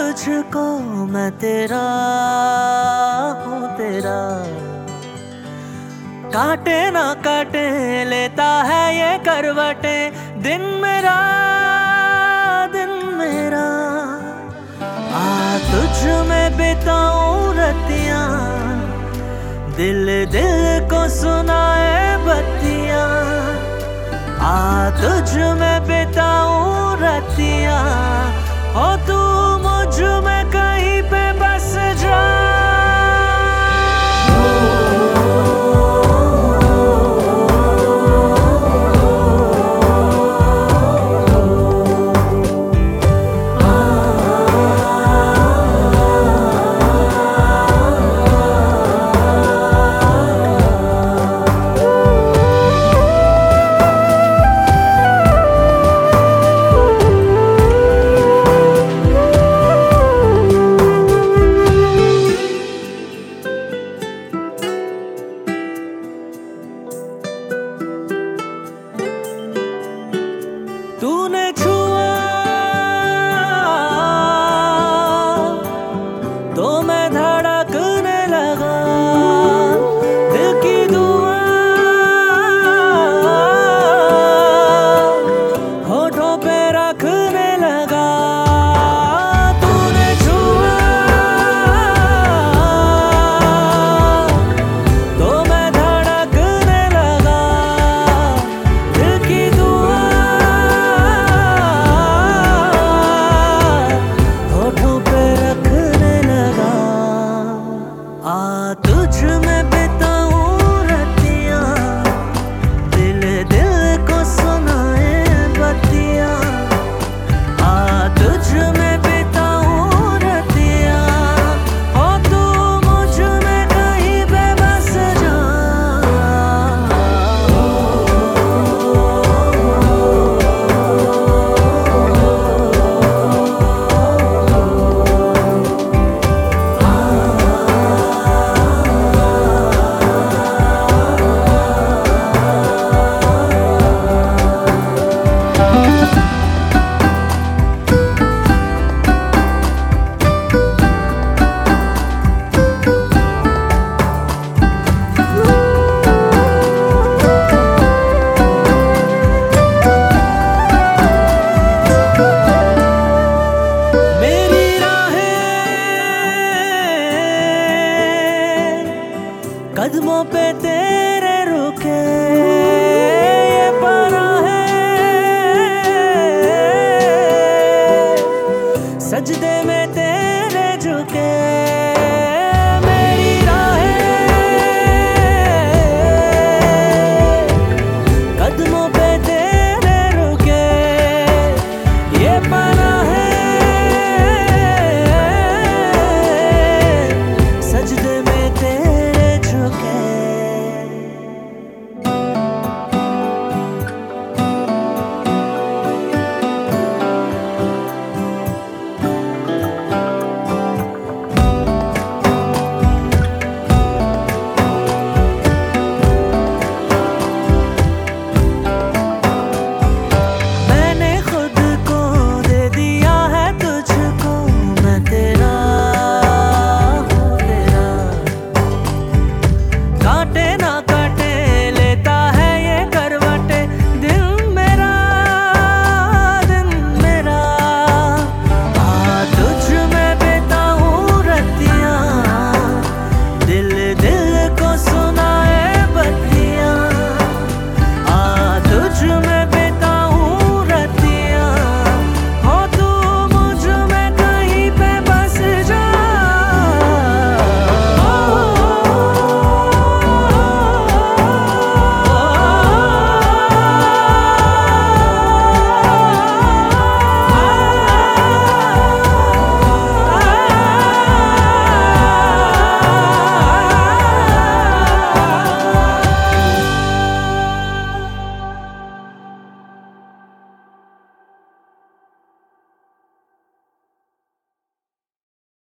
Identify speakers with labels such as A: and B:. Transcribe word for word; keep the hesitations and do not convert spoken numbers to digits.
A: तुझको मैं तेरा हूँ तेरा, काटे ना काटे लेता है ये करवटे, दिन मेरा दिन मेरा। आ तुझ में बिताऊं रतियां, दिल दिल को सुनाए बत्तियां। आ तुझ में बिताऊं रतियां, हो तू मुझ में कहीं पे बस जा। तूने छुआ तो मैं धड़कने लगा, दिल की दुआ होठों पे रखने लगा। तूने छुआ तो मैं धड़कने लगा, दिल की दुआ आ तुझ में बिताऊं रतियां, दिल दिल को सुनाए बत्तियां। आ तुझ में बिताऊं रतियां, हो तू मुझ में कहीं पे बस जा। कदमों पे तेरे रुके ये पना है, सजदे में तेरे झुके।